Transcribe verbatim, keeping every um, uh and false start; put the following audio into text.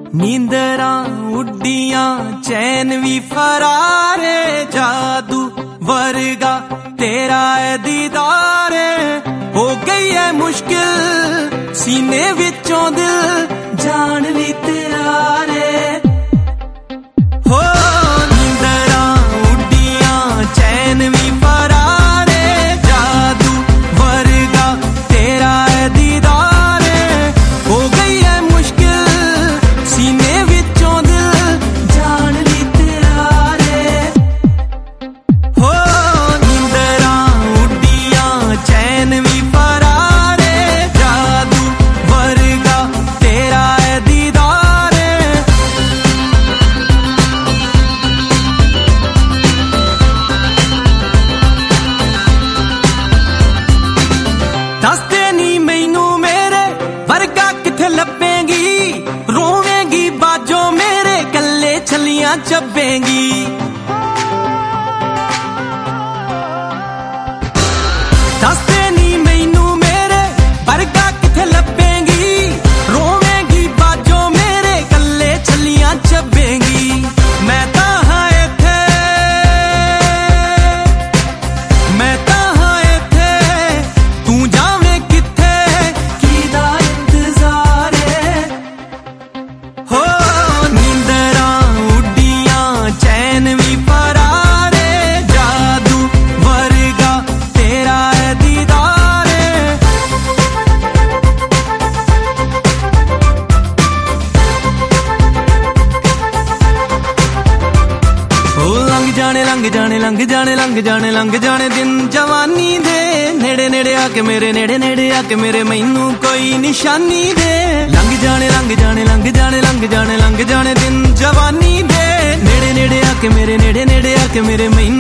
नींदरा उड्डियां चैन भी फरारे, जादू वर्गा तेरा है दीदारे। हो गई है मुश्किल सीने विचों दिल जान भी तेरा रे। हो नींदरा उड्डियां चैन भी फरारे, जादू वर्गा तेरा है दीदारे। हो गई है मुश्किल सीने विचों दिल जान भी तेरा रे। हो नींदरा उड्डियां चैन भी फरारे, जादू वर्गा तेरा है दीदारे। दसदे नी मैनू मेरे वर्गा किथे लभेंगी, रोवेंगी बाजो मेरे कल्ले छलियां चबेंगी। दसदे नी मैनू मेरे वर्गा किथे लभेंगी, रोवेंगी बाजो मेरे कल्ले छलियां चबेंगी। मैं तां हां इत्थे, मैं तां हां इत्थे, तू जावें किथे कीदा इंतजार है। हो नींदरा उड्डियां चैन भी फरारे, जादू वर्गा तेरा है दीदारे। ओ लंघ जाने लंघ जाने लंघ जाने लंघ जाने लंघ जाने दिन जवानी दे, नेड़े नेड़े आके मेरे नेड़े नेड़े आके मेरे मैनू कोई निशानी दे। लंघ जाने लंघ जाने लंघ जाने लंघ जाने लंघ जाने दिन जवानी दे, नेड़े नेड़े आके मेरे नेड़े नेड़े आके मेरे मैनू